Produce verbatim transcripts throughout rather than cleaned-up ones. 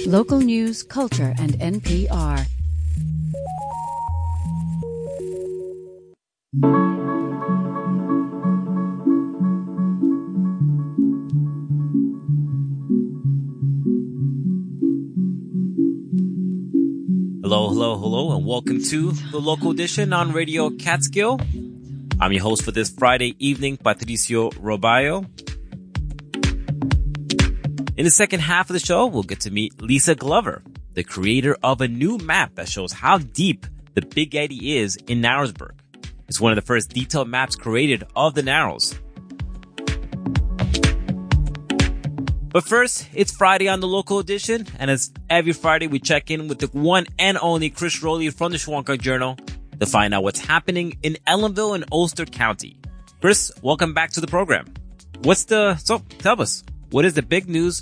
Local news, culture, and N P R. Hello, hello, hello, and welcome to the Local Edition on Radio Catskill. I'm your host for this Friday evening, Patricio Robayo. In the second half of the show, we'll get to meet Lisa Glover, the creator of a new map that shows how deep the Big Eddy is in Narrowsburg. It's one of the first detailed maps created of the Narrows. But first, it's Friday on the Local Edition, and as every Friday, we check in with the one and only Chris Rowley from the Shawangunk Journal to find out what's happening in Ellenville and Ulster County. Chris, welcome back to the program. What's the, so tell us, what is the big news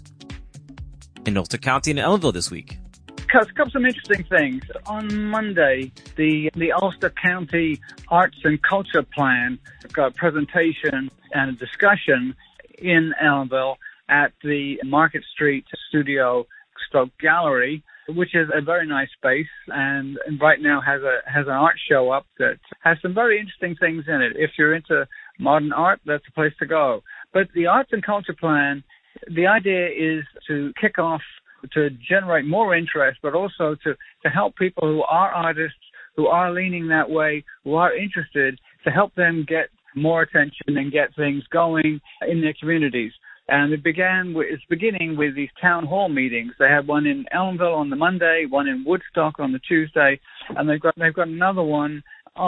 in Ulster County and Ellenville this week? A couple of some interesting things. On Monday, the the Ulster County Arts and Culture Plan got a presentation and a discussion in Ellenville at the Market Street Studio Stroke Gallery, which is a very nice space, and, and right now has a has an art show up that has some very interesting things in it. If you're into modern art, that's the place to go. But the Arts and Culture Plan, the idea is to kick off, to generate more interest, but also to, to help people who are artists, who are leaning that way, who are interested, to help them get more attention and get things going in their communities. And it began with, it's beginning with these town hall meetings. They had one in Ellenville on the Monday, one in Woodstock on the Tuesday, and they've got they've got another one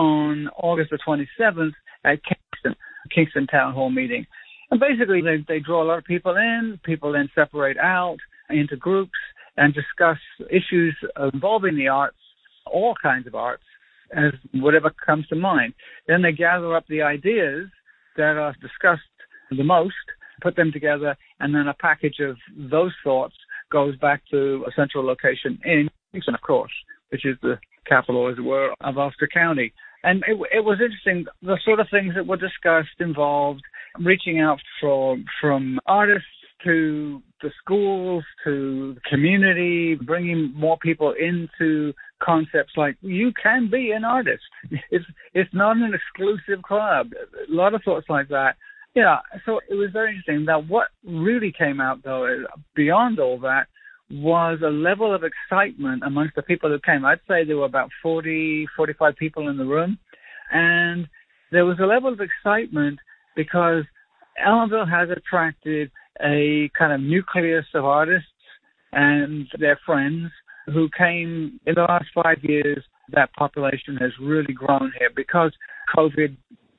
on August the twenty-seventh at Kingston, Kingston Town Hall meeting. And basically, they they draw a lot of people in. People then separate out into groups and discuss issues involving the arts, all kinds of arts, as whatever comes to mind. Then they gather up the ideas that are discussed the most, put them together, and then a package of those thoughts goes back to a central location in Kingston, of course, which is the capital, as it were, of Ulster County. And it, it was interesting, the sort of things that were discussed involved reaching out from, from artists to the schools, to the community, bringing more people into concepts like you can be an artist. It's, it's not an exclusive club. A lot of thoughts like that. Yeah, so it was very interesting. Now, what really came out, though, beyond all that, was a level of excitement amongst the people who came. I'd say there were about forty, forty-five people in the room. And there was a level of excitement because Ellenville has attracted a kind of nucleus of artists and their friends who came in the last five years. That population has really grown here because COVID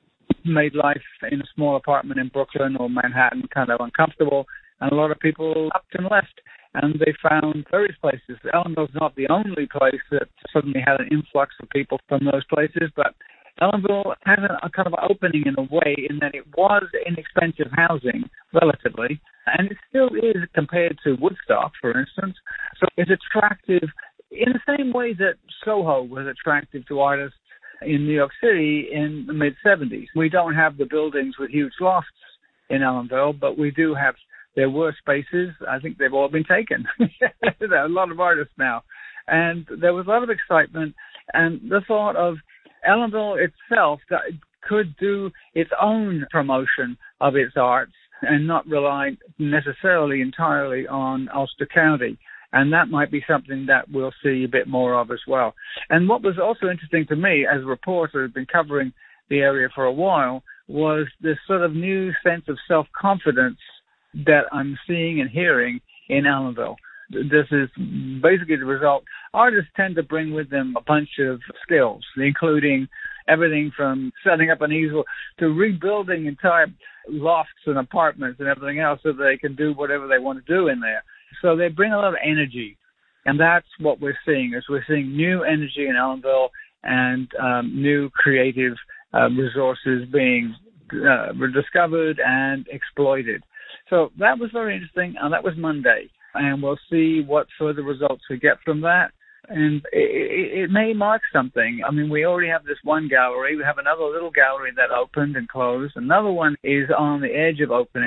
made life in a small apartment in Brooklyn or Manhattan kind of uncomfortable, and a lot of people upped and left, and they found various places. Ellenville's not the only place that suddenly had an influx of people from those places, but Ellenville has a, a kind of opening in a way in that it was inexpensive housing, relatively, and it still is compared to Woodstock, for instance. So it's attractive in the same way that Soho was attractive to artists in New York City in the mid-seventies. We don't have the buildings with huge lofts in Ellenville, but we do have, there were spaces, I think they've all been taken. There are a lot of artists now. And there was a lot of excitement, and the thought of Ellenville itself that it could do its own promotion of its arts and not rely necessarily entirely on Ulster County. And that might be something that we'll see a bit more of as well. And what was also interesting to me as a reporter who'd been covering the area for a while was this sort of new sense of self-confidence that I'm seeing and hearing in Ellenville. This is basically the result. Artists tend to bring with them a bunch of skills, including everything from setting up an easel to rebuilding entire lofts and apartments and everything else so they can do whatever they want to do in there. So they bring a lot of energy, and that's what we're seeing, is we're seeing new energy in Ellenville and um, new creative uh, resources being uh, discovered and exploited. So that was very interesting, and that was Monday. And we'll see what further results we get from that. And it, it may mark something. I mean, we already have this one gallery. We have another little gallery that opened and closed. Another one is on the edge of opening.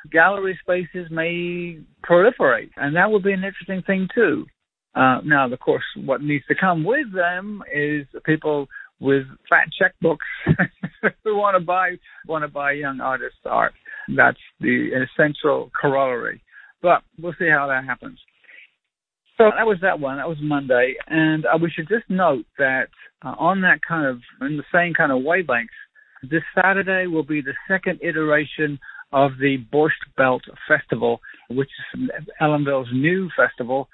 gallery spaces may proliferate, and that would be an interesting thing too. Uh, now, of course, what needs to come with them is people with fat checkbooks who want to buy want to buy young artists' art. That's the essential corollary. But we'll see how that happens. So that was that one. That was Monday. And uh, we should just note that uh, on that kind of, in the same kind of wavelengths, this Saturday will be the second iteration of the Borscht Belt Festival, which is Ellenville's new festival.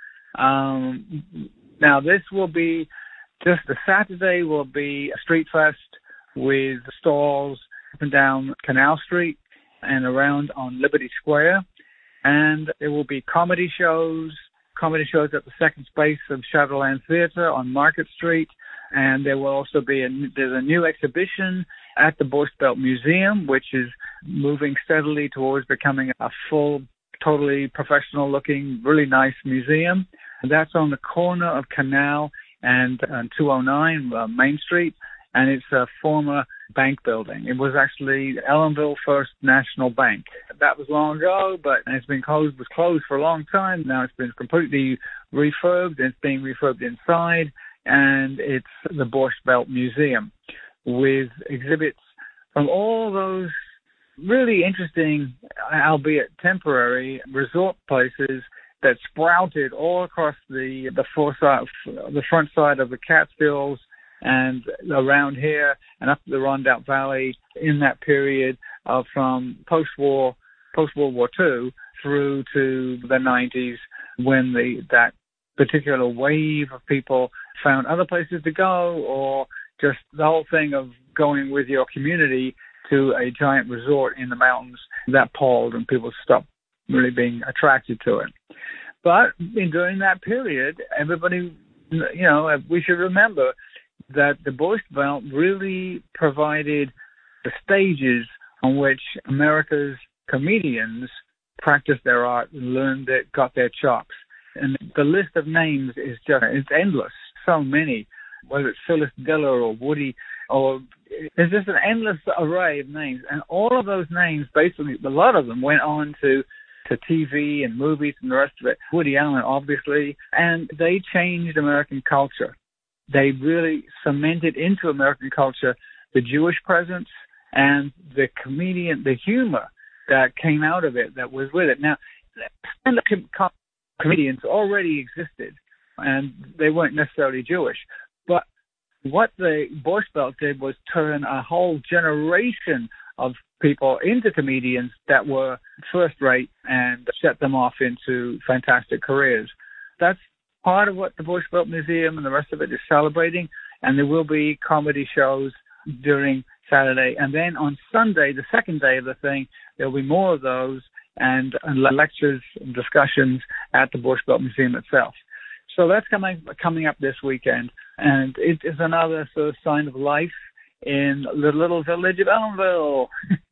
Um, now, this will be, just the Saturday will be a street fest with stalls up and down Canal Street and around on Liberty Square. And there will be comedy shows, comedy shows at the second space of Shadowland Theater on Market Street. And there will also be a, there's a new exhibition at the Borscht Belt Museum, which is moving steadily towards becoming a full, totally professional-looking, really nice museum. And that's on the corner of Canal and uh, two oh nine uh, Main Street, and it's a former bank building. It was actually Ellenville First National Bank. That was long ago, but it's been closed, was closed for a long time. Now it's been completely refurbed, and it's being refurbed inside, and it's the Borscht Belt Museum with exhibits from all those really interesting, albeit temporary, resort places that sprouted all across the the foresight, the front side of the Catskills and around here and up the Rondout Valley in that period of from post-war, post-World War Two through to the nineties, when the that particular wave of people found other places to go, or just the whole thing of going with your community to a giant resort in the mountains that palled and people stopped really being attracted to it. But in, during that period, everybody, you know, we should remember that the Borscht Belt really provided the stages on which America's comedians practiced their art, learned it, got their chops. And the list of names is just, it's endless, so many, whether it's Phyllis Diller or Woody, or there's just an endless array of names. And all of those names, basically, a lot of them went on to to T V and movies and the rest of it. Woody Allen, obviously, and they changed American culture. They really cemented into American culture the Jewish presence and the comedian, the humor that came out of it, that was with it. Now, stand-up com- comedians already existed, and they weren't necessarily Jewish. But what the Borscht Belt did was turn a whole generation of people into comedians that were first-rate and set them off into fantastic careers. That's part of what the Borscht Belt Museum and the rest of it is celebrating, and there will be comedy shows during Saturday. And then on Sunday, the second day of the thing, there'll be more of those and, and lectures and discussions at the Borscht Belt Museum itself. So that's coming coming up this weekend, and it is another sort of sign of life in the little village of Ellenville.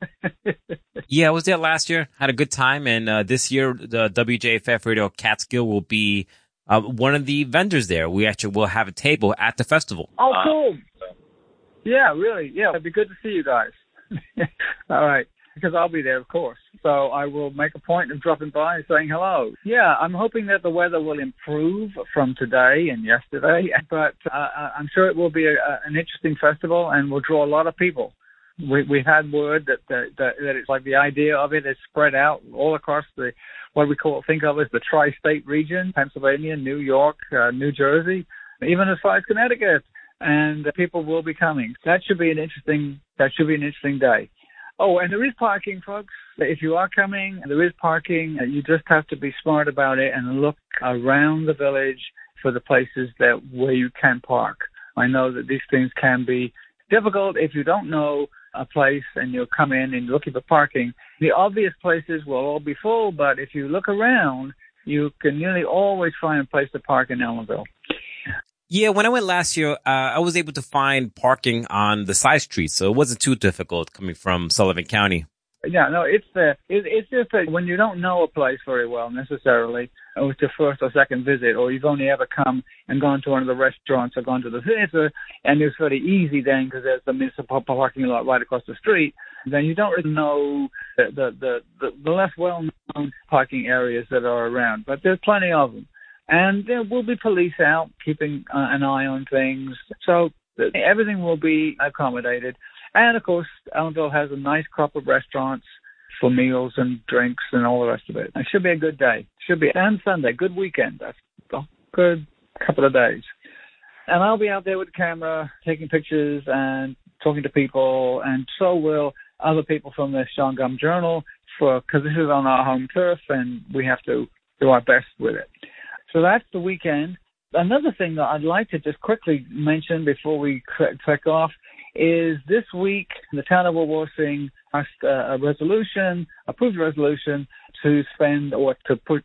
Yeah, I was there last year, had a good time, and uh, this year the W J F F Radio Catskill will be uh, one of the vendors there. We actually will have a table at the festival. Oh, cool. Yeah, really. Yeah, it'd be good to see you guys. All right, because I'll be there, of course. So I will make a point of dropping by and saying hello. Yeah, I'm hoping that the weather will improve from today and yesterday, but uh, I'm sure it will be a, a, an interesting festival and will draw a lot of people. We, we've had word that, that, that, that it's like the idea of it is spread out all across the, what we call, think of as the tri-state region, Pennsylvania, New York, uh, New Jersey, even as far as Connecticut, and uh, people will be coming. That should be an interesting, that should be an interesting day. Oh, and there is parking, folks. If you are coming, there is parking. You just have to be smart about it and look around the village for the places that where you can park. I know that these things can be difficult if you don't know a place and you'll come in and you're looking for parking. The obvious places will all be full, but if you look around, you can nearly always find a place to park in Ellenville. Yeah, when I went last year, uh, I was able to find parking on the side streets, so it wasn't too difficult coming from Sullivan County. Yeah, no, it's uh, it, it's just that when you don't know a place very well necessarily, or it's your first or second visit, or you've only ever come and gone to one of the restaurants or gone to the theater, and it's very easy then because there's the municipal parking lot right across the street, then you don't really know the, the, the, the, the less well-known parking areas that are around. But there's plenty of them. And there will be police out keeping uh, an eye on things. So the, everything will be accommodated. And, of course, Ellenville has a nice crop of restaurants for meals and drinks and all the rest of it. It should be a good day. Should be. And Sunday, good weekend. That's a good couple of days. And I'll be out there with the camera taking pictures and talking to people, and so will other people from the Shawangum Journal, for because this is on our home turf, and we have to do our best with it. So that's the weekend. Another thing that I'd like to just quickly mention before we click off is this week the town of Wawarsing passed a resolution, approved a resolution to spend or to put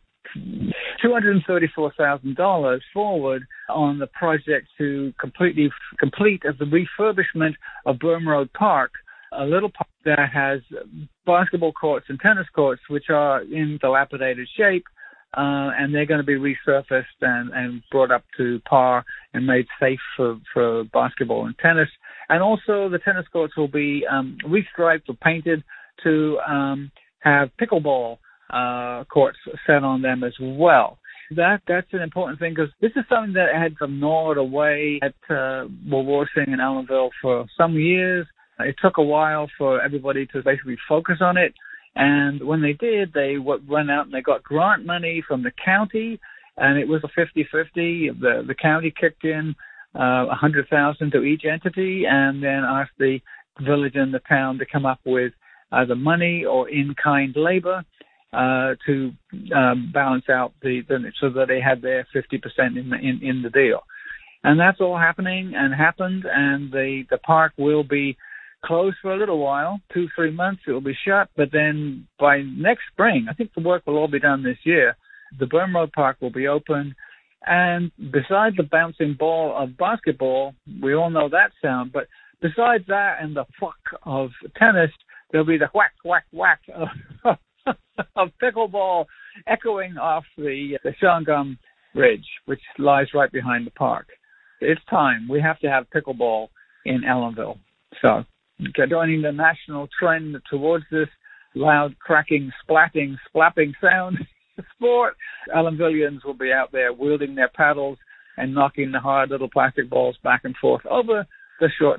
two hundred thirty-four thousand dollars forward on the project to completely complete the refurbishment of Burn Road Park, a little park that has basketball courts and tennis courts which are in dilapidated shape, uh, and they're going to be resurfaced and, and brought up to par and made safe for, for basketball and tennis. And also the tennis courts will be um, restriped or painted to um, have pickleball uh, courts set on them as well. That That's an important thing because this is something that had been gnawed away at uh, Wawarsing and Ellenville for some years. It took a while for everybody to basically focus on it. And when they did, they went out and they got grant money from the county, and it was a fifty-fifty. The, the county kicked in uh, one hundred thousand dollars to each entity and then asked the village and the town to come up with either money or in-kind labor uh, to um, balance out the, the so that they had their fifty percent in the, in, in the deal. And that's all happening and happened, and the, the park will be closed for a little while, two, three months. It will be shut, but then by next spring, I think the work will all be done this year. The Burn Road Park will be open, and besides the bouncing ball of basketball, we all know that sound, but besides that and the fuck of tennis, there'll be the whack, whack, whack of, of pickleball echoing off the, the Shawangum Ridge, which lies right behind the park. It's time. We have to have pickleball in Ellenville. So, joining the national trend towards this loud, cracking, splatting, splapping sound sport, Ellenvillians will be out there wielding their paddles and knocking the hard little plastic balls back and forth over the short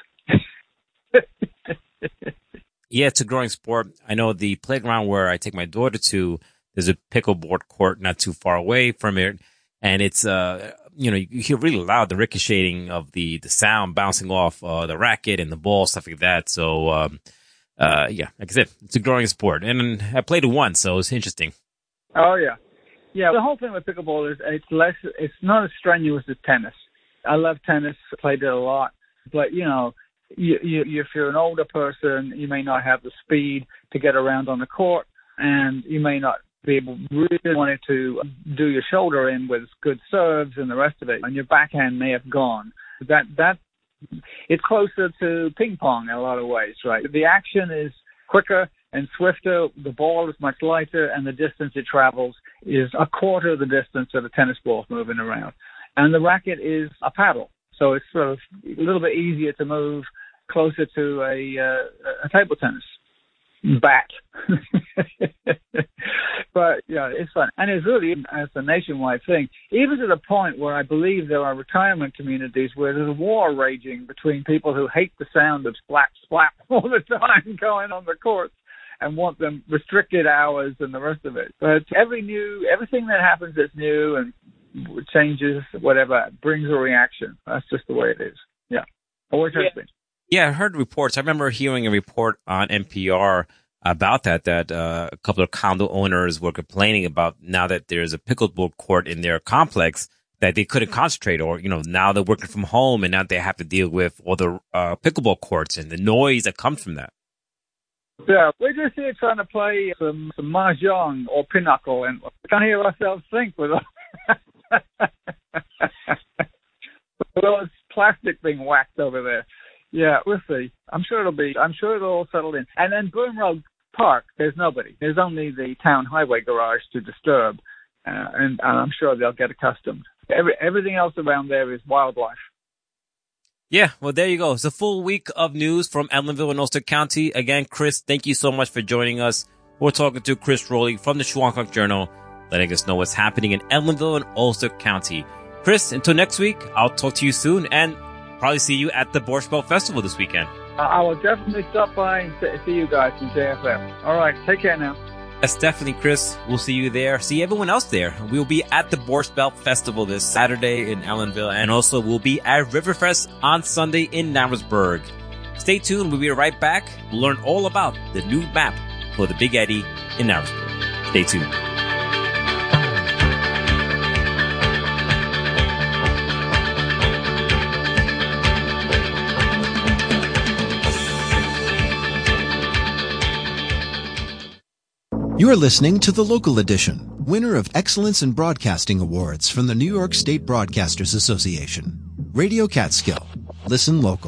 nets. Yeah, it's a growing sport. I know the playground where I take my daughter to, there's a pickleboard court not too far away from it, and it's uh you know, you hear really loud the ricocheting of the, the sound bouncing off uh, the racket and the ball, stuff like that. So, um, uh, yeah, like I said, it's a growing sport. And I played it once, so it's interesting. Oh, yeah. Yeah, the whole thing with pickleball is it's less, it's not as strenuous as tennis. I love tennis, played it a lot. But, you know, you, you, if you're an older person, you may not have the speed to get around on the court, and you may not be able really wanted to do your shoulder in with good serves and the rest of it, and your backhand may have gone. That that it's closer to ping pong in a lot of ways, right? The action is quicker and swifter, the ball is much lighter, and the distance it travels is a quarter of the distance of a tennis ball moving around. And the racket is a paddle, so it's sort of a little bit easier to move, closer to a, uh, a table tennis bat. But yeah, it's fun, and it's really as a nationwide thing, even to the point where I believe there are retirement communities where there's a war raging between people who hate the sound of splat splat all the time going on the courts and want them restricted hours and the rest of it. But every new everything that happens that's new and changes, whatever, brings a reaction. That's just the way it is. Yeah, always has been. Yeah, I heard reports. I remember hearing a report on N P R about that, that uh, a couple of condo owners were complaining about now that there's a pickleball court in their complex that they couldn't concentrate, or, you know, now they're working from home and now they have to deal with all the uh, pickleball courts and the noise that comes from that. Yeah, we're just here trying to play some, some mahjong or pinochle, and we can't hear ourselves think with those plastic being whacked over there. Yeah, we'll see. I'm sure it'll be, I'm sure it'll all settle in. And then Burn Road Park, there's nobody. There's only the town highway garage to disturb, uh, and, and I'm sure they'll get accustomed. Every, everything else around there is wildlife. Yeah, well, there you go. It's a full week of news from Ellenville and Ulster County. Again, Chris, thank you so much for joining us. We're talking to Chris Rowley from the Shawangunk Journal, letting us know what's happening in Ellenville and Ulster County. Chris, until next week, I'll talk to you soon and probably see you at the Borscht Belt Festival this weekend. I will definitely stop by and see you guys from J F M. All right, take care now. Yes, definitely, Chris. We'll see you there. See everyone else there. We'll be at the Borscht Belt Festival this Saturday in Ellenville, and also we'll be at Riverfest on Sunday in Narrowsburg. Stay tuned. We'll be right back. We'll learn all about the new map for the Big Eddy in Narrowsburg. Stay tuned. You're listening to The Local Edition, winner of Excellence in Broadcasting Awards from the New York State Broadcasters Association. Radio Catskill. Listen local.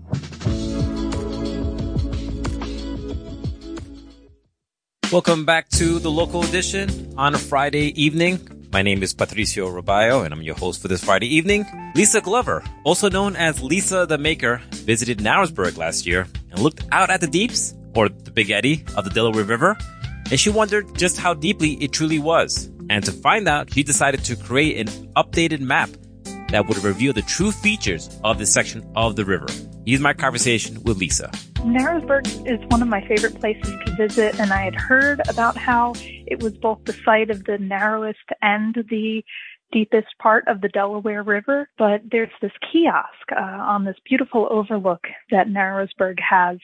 Welcome back to The Local Edition on a Friday evening. My name is Patricio Robayo, and I'm your host for this Friday evening. Lisa Glover, also known as Lisa the Maker, visited Narrowsburg last year and looked out at the deeps, or the Big Eddy of the Delaware River, and she wondered just how deeply it truly was. And to find out, she decided to create an updated map that would reveal the true features of this section of the river. Here's my conversation with Lisa. Narrowsburg is one of my favorite places to visit, and I had heard about how it was both the site of the narrowest and the deepest part of the Delaware River. But there's this kiosk uh, on this beautiful overlook that Narrowsburg has.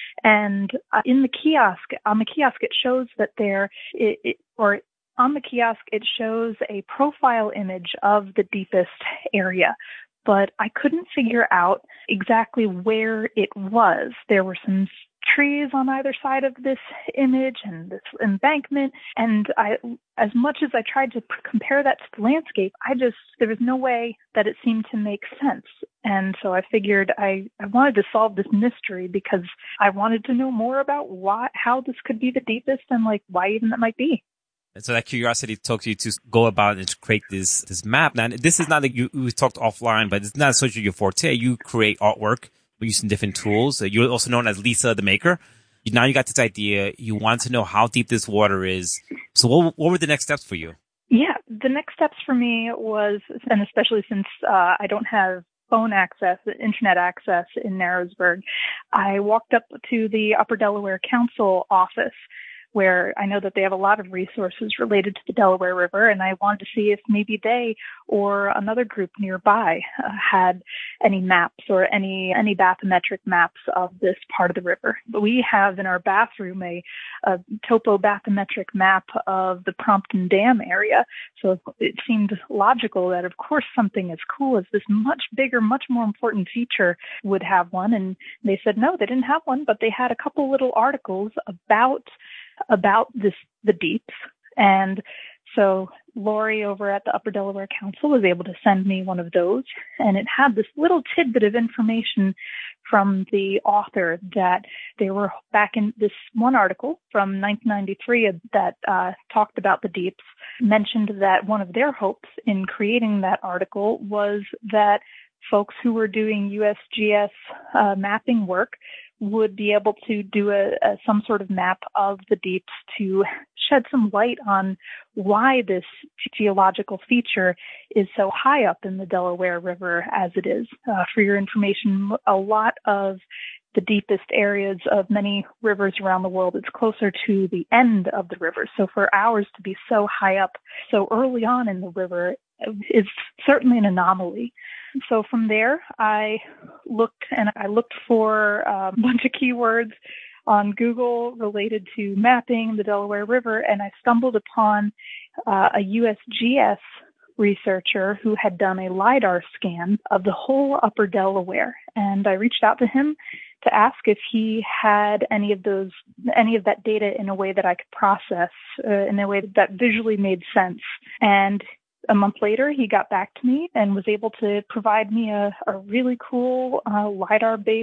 And uh, in the kiosk, on the kiosk, it shows that there, it, it, or on the kiosk, it shows a profile image of the deepest area. But I couldn't figure out exactly where it was. There were some trees on either side of this image and this embankment. And I, as much as I tried to p- compare that to the landscape, I just, there was no way that it seemed to make sense. And so I figured I, I wanted to solve this mystery because I wanted to know more about why, how this could be the deepest and like why even that might be. And so that curiosity took you to go about and to create this, this map. Now, this is not like you, we talked offline, but it's not such your forte. You create artwork using different tools. You're also known as Lisa the Maker. Now you got this idea. You want to know how deep this water is. So what, what were the next steps for you? Yeah, the next steps for me was, and especially since uh, I don't have phone access, internet access in Narrowsburg, I walked up to the Upper Delaware Council office, where I know that they have a lot of resources related to the Delaware River, and I wanted to see if maybe they or another group nearby uh, had any maps or any any bathymetric maps of this part of the river. But we have in our bathroom a, a topo bathymetric map of the Prompton Dam area, so it seemed logical that, of course, something as cool as this much bigger, much more important feature would have one, and they said no, they didn't have one, but they had a couple little articles about about this, the deeps. And so Lori over at the Upper Delaware Council was able to send me one of those, and it had this little tidbit of information from the author that they were back in this one article from nineteen ninety-three that uh, talked about the deeps, mentioned that one of their hopes in creating that article was that folks who were doing U S G S uh, mapping work would be able to do a, a some sort of map of the deeps to shed some light on why this geological feature is so high up in the Delaware River as it is. Uh, for your information, a lot of the deepest areas of many rivers around the world, it's closer to the end of the river. So for ours to be so high up so early on in the river is certainly an anomaly. So from there, I looked and I looked for a bunch of keywords on Google related to mapping the Delaware River, and I stumbled upon uh, a U S G S researcher who had done a LiDAR scan of the whole upper Delaware. And I reached out to him to ask if he had any of those, any of that data in a way that I could process, uh, in a way that visually made sense. And a month later, he got back to me and was able to provide me a, a really cool uh, LiDAR-based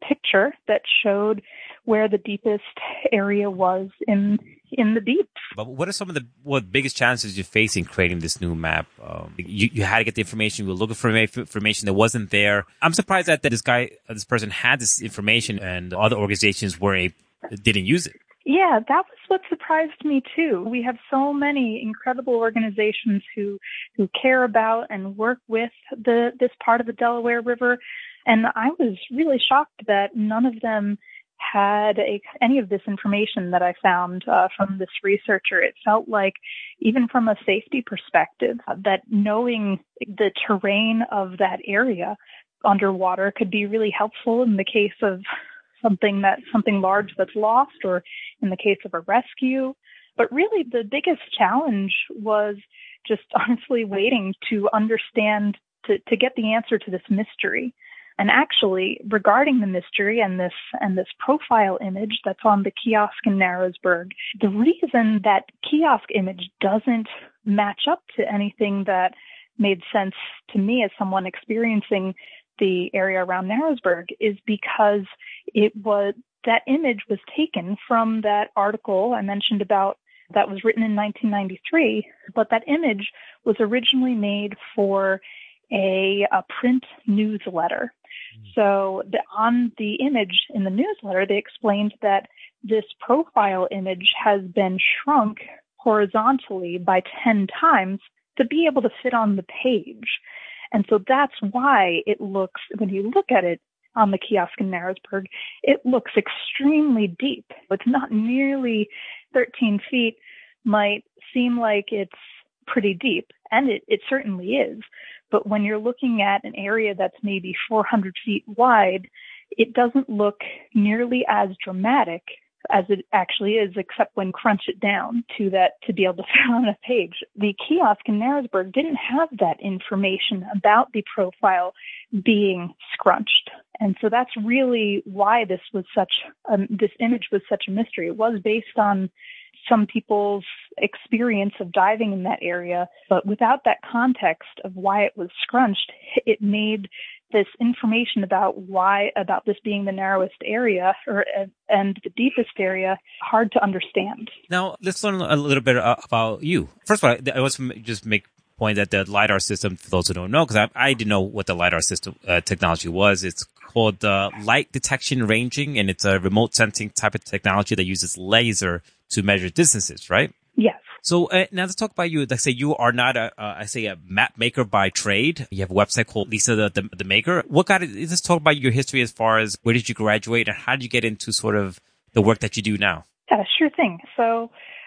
picture that showed where the deepest area was in in the deep. But what are some of the what biggest challenges you face in creating this new map? Um, you, you had to get the information. You were looking for information that wasn't there. I'm surprised that, that this guy, this person had this information and other organizations weren't didn't use it. Yeah, that was what surprised me too. We have so many incredible organizations who who care about and work with the this part of the Delaware River, and I was really shocked that none of them had a, any of this information that I found uh, from this researcher. It felt like, even from a safety perspective, that knowing the terrain of that area underwater could be really helpful in the case of something that something large that's lost, or in the case of a rescue. But really, the biggest challenge was just honestly waiting to understand, to, to get the answer to this mystery. And actually, regarding the mystery and this and this profile image that's on the kiosk in Narrowsburg, the reason that kiosk image doesn't match up to anything that made sense to me as someone experiencing the area around Narrowsburg is because it was that image was taken from that article I mentioned about that was written in nineteen ninety-three, but that image was originally made for a, a print newsletter. So the, on the image in the newsletter, they explained that this profile image has been shrunk horizontally by ten times to be able to fit on the page. And so that's why it looks, when you look at it on the kiosk in Narrowsburg, it looks extremely deep. It's not nearly thirteen feet, might seem like it's pretty deep, and it, it certainly is. But when you're looking at an area that's maybe four hundred feet wide, it doesn't look nearly as dramatic as it actually is, except when crunch it down to that to be able to fit on a page. The kiosk in Narrowsburg didn't have that information about the profile being scrunched. And so that's really why this was such, um, this image was such a mystery. It was based on some people's experience of diving in that area, but without that context of why it was scrunched, it made this information about why, about this being the narrowest area or and the deepest area hard to understand. Now, let's learn a little bit about you. First of all, I want to just make a point that the LiDAR system, for those who don't know, because I, I didn't know what the LiDAR system uh, technology was. It's called uh, light detection ranging, and it's a remote sensing type of technology that uses laser to measure distances, right? Yes. So uh, now let's talk about you. Let's say you are not a, uh, I say a map maker by trade. You have a website called Lisa the, the, the Maker. What got it? Let's talk about your history as far as where did you graduate and how did you get into sort of the work that you do now? Yeah, sure thing. So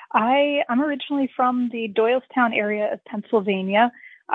I, I'm originally from the Doylestown area of Pennsylvania.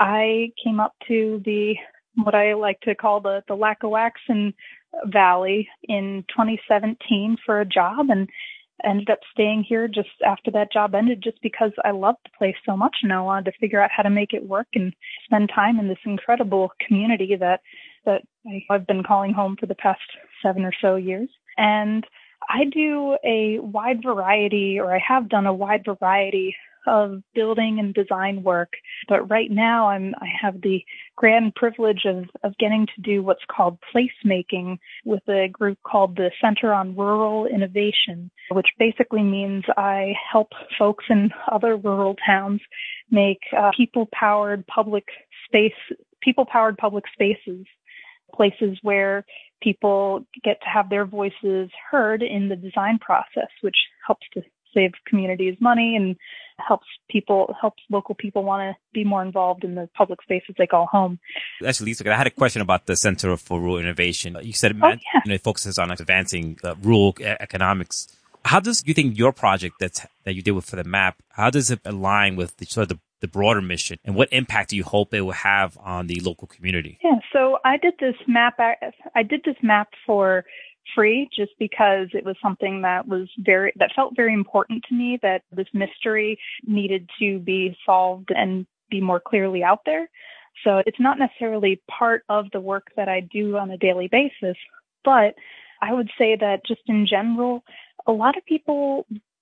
I came up to the, what I like to call the, the Lackawaxen Valley in twenty seventeen for a job, and ended up staying here just after that job ended, just because I loved the place so much and I wanted to figure out how to make it work and spend time in this incredible community that, that I've been calling home for the past seven or so years. And I do a wide variety, or I have done a wide variety of building and design work. But right now I'm, I have the grand privilege of, of getting to do what's called placemaking with a group called the Center on Rural Innovation, which basically means I help folks in other rural towns make uh, people-powered public space, people-powered public spaces, places where people get to have their voices heard in the design process, which helps to save communities money and helps people, helps local people want to be more involved in the public spaces they call home. Actually, Lisa, I had a question about the Center for Rural Innovation. You said oh, yeah. you know, it focuses on advancing uh, rural economics. How does you think your project that's, that you did with for the map, how does it align with the sort of the, the broader mission, and what impact do you hope it will have on the local community? Yeah, so I did this map. I did this map for free just because it was something that was very, that felt very important to me, that this mystery needed to be solved and be more clearly out there. So it's not necessarily part of the work that I do on a daily basis, but I would say that just in general, a lot of people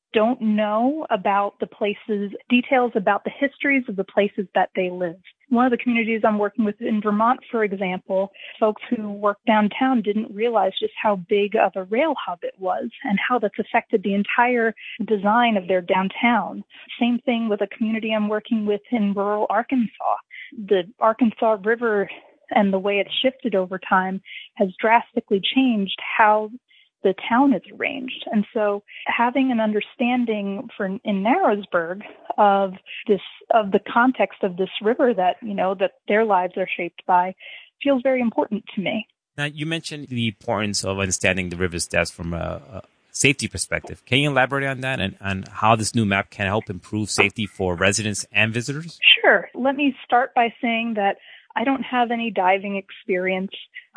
don't know about the places, details about the histories of the places that they live. One of the communities I'm working with in Vermont, for example, folks who work downtown didn't realize just how big of a rail hub it was and how that's affected the entire design of their downtown. Same thing with a community I'm working with in rural Arkansas. The Arkansas River and the way it's shifted over time has drastically changed how the town is arranged. And so having an understanding for in Narrowsburg of this, of the context of this river that, you know, that their lives are shaped by feels very important to me. Now, you mentioned the importance of understanding the river's depths from a, a safety perspective. Can you elaborate on that and, and how this new map can help improve safety for residents and visitors? Sure. Let me start by saying that I don't have any diving experience.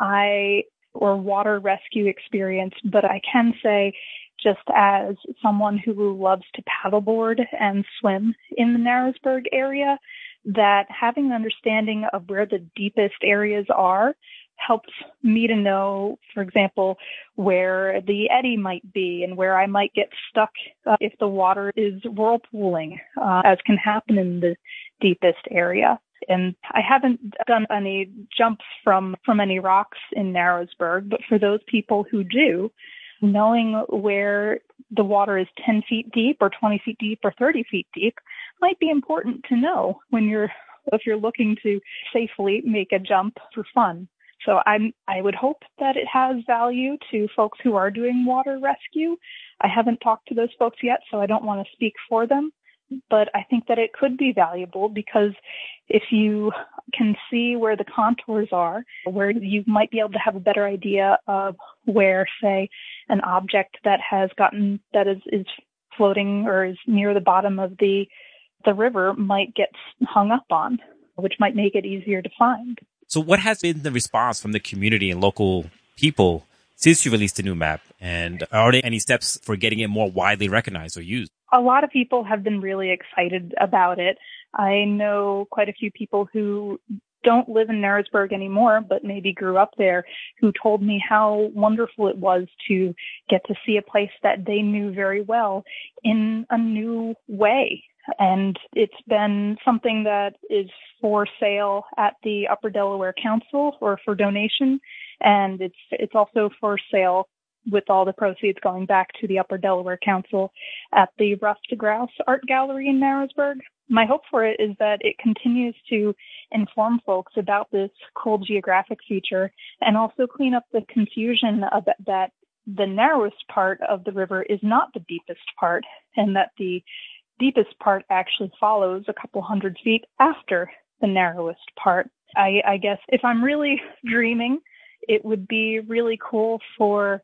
I or water rescue experience, but I can say, just as someone who loves to paddleboard and swim in the Narrowsburg area, that having an understanding of where the deepest areas are helps me to know, for example, where the eddy might be and where I might get stuck uh, if the water is whirlpooling, uh, as can happen in the deepest area. And I haven't done any jumps from, from any rocks in Narrowsburg, but for those people who do, knowing where the water is ten feet deep or twenty feet deep or thirty feet deep might be important to know when you're, if you're looking to safely make a jump for fun. So I'm, I would hope that it has value to folks who are doing water rescue. I haven't talked to those folks yet, so I don't want to speak for them. But I think that it could be valuable because if you can see where the contours are, where you might be able to have a better idea of where, say, an object that has gotten, that is, is floating or is near the bottom of the, the river might get hung up on, which might make it easier to find. So what has been the response from the community and local people since you released the new map? And are there any steps for getting it more widely recognized or used? A lot of people have been really excited about it. I know quite a few people who don't live in Narrowsburg anymore, but maybe grew up there, who told me how wonderful it was to get to see a place that they knew very well in a new way. And it's been something that is for sale at the Upper Delaware Council or for donation. And it's, it's also for sale with all the proceeds going back to the Upper Delaware Council at the Ruffed Grouse Art Gallery in Narrowsburg. My hope for it is that it continues to inform folks about this cool geographic feature and also clean up the confusion of that, that the narrowest part of the river is not the deepest part, and that the deepest part actually follows a couple hundred feet after the narrowest part. I, I guess if I'm really dreaming, it would be really cool for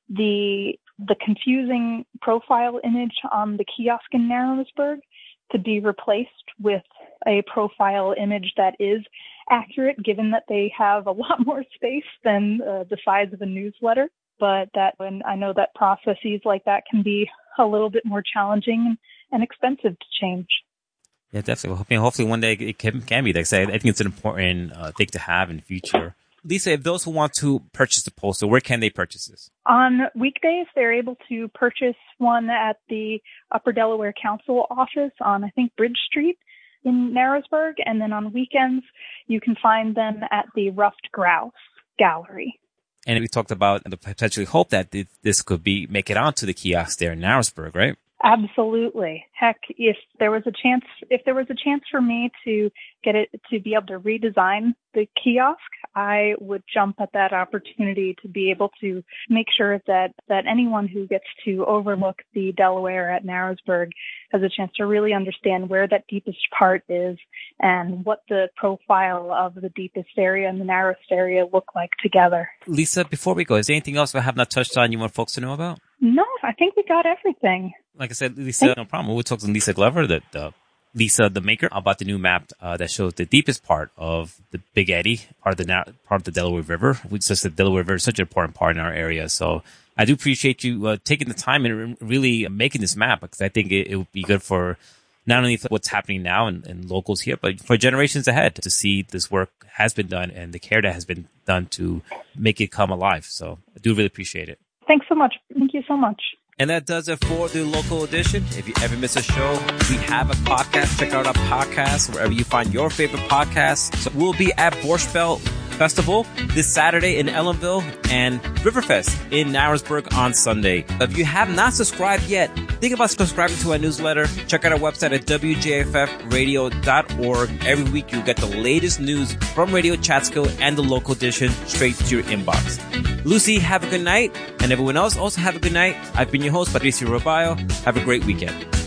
the the confusing profile image on the kiosk in Narrowsburg to be replaced with a profile image that is accurate, given that they have a lot more space than uh, the size of a newsletter. But that when I know that processes like that can be a little bit more challenging and expensive to change. Yeah, definitely. Hopefully, hopefully one day it can, can be. Like I say, I think it's an important uh, thing to have in the future. Lisa, if those who want to purchase the poster, where can they purchase this? On weekdays, they're able to purchase one at the Upper Delaware Council office on, I think, Bridge Street in Narrowsburg. And then on weekends, you can find them at the Ruffed Grouse Gallery. And we talked about the potentially hope that this could be make it onto the kiosk there in Narrowsburg, right? Absolutely. Heck, if there was a chance, if there was a chance for me to get it, to be able to redesign the kiosk, I would jump at that opportunity to be able to make sure that, that anyone who gets to overlook the Delaware at Narrowsburg has a chance to really understand where that deepest part is and what the profile of the deepest area and the narrowest area look like together. Lisa, before we go, is there anything else I have not touched on you want folks to know about? No, I think we got everything. Like I said, Lisa, no problem. We'll talk to Lisa Glover, the, the Lisa, the maker, about the new map uh, that shows the deepest part of the Big Eddy, part of the part of the Delaware River. Which just the Delaware River is such an important part in our area. So I do appreciate you uh, taking the time and really making this map, because I think it, it would be good for not only for what's happening now and, and locals here, but for generations ahead to see this work has been done and the care that has been done to make it come alive. So I do really appreciate it. Thanks so much. Thank you so much. And that does it for the local edition. If you ever miss a show, we have a podcast. Check out our podcast wherever you find your favorite podcasts. So we'll be at Borscht Belt Festival this Saturday in Ellenville and Riverfest in Narrowsburg on Sunday. If you have not subscribed yet, think about subscribing to our newsletter. Check out our website at w j f f radio dot org. Every week you'll get the latest news from Radio Catskill and the local edition straight to your inbox. Lucy, have a good night. And everyone else also have a good night. I've been your host, Patricio Robayo. Have a great weekend.